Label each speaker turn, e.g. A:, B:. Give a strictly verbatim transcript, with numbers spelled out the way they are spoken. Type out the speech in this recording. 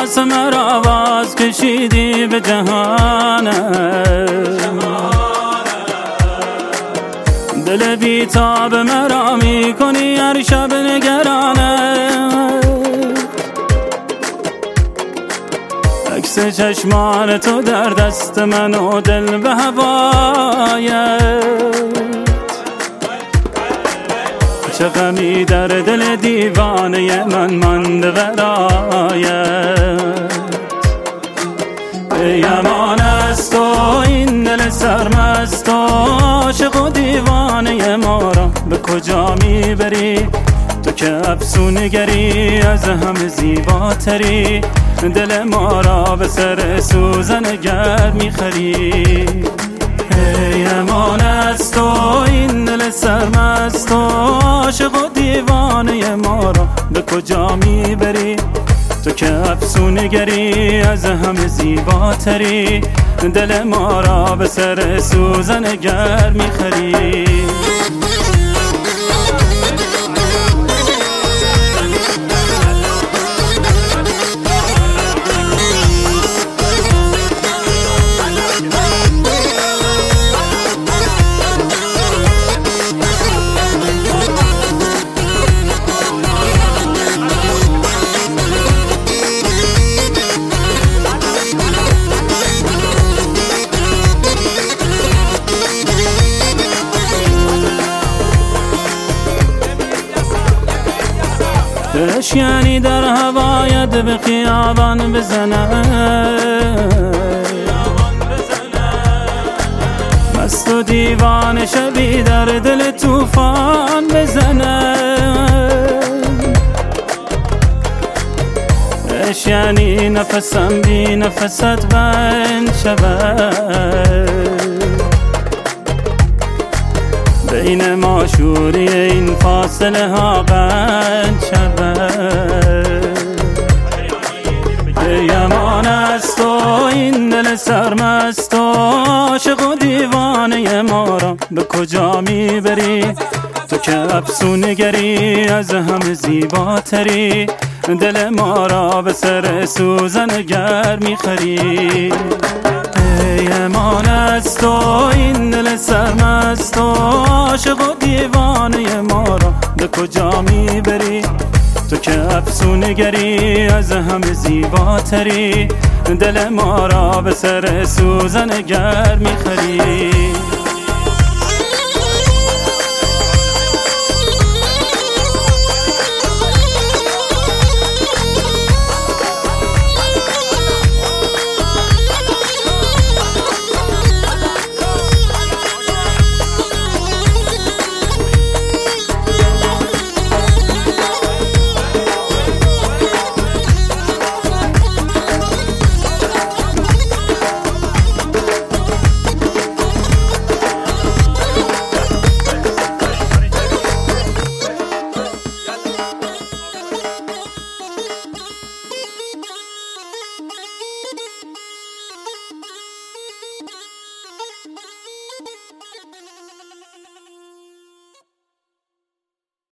A: احساس مرا باز کشیدی به جهانم، دل بیتاب مرا میکنی هر شب نگرانم. عکس چشمان تو در دست من و دل به هوایت، چه غمی در دل دیوانه من مانده برایت. ای امان از تو این دل سرمست و عاشق و دیوانه ما را به کجا میبری؟ تو که افسونگری از همه زیباتری، دل ما را به سر سوزن گرم میخری. ای امان از تو این دل سرمست و عاشق و دیوانه ما را به کجا میبری؟ تو که افسونگری از همه زیباتری، دل ما را به سر سوزن گرم میخری. اشیانی در هوایت به خیابان بزنه، مست و دیوان شبی در دل توفان بزنه. اشیانی نفسم بی نفست بند شود، بین ما شوری این فاصله ها قند شود. ای امان از تو این دل سرمست و عاشق و دیوانه ما را به کجا میبری؟ تو که افسونگری از همه زیباتری، دل ما را به سر سوزن گرم میخری. ای امان از تو این دل سرمست و عاشق و دیوانه ما را به کجا میبری؟ تو که افسونگری از همه زیباتری، دل ما را به سر سوزن گرم میخری.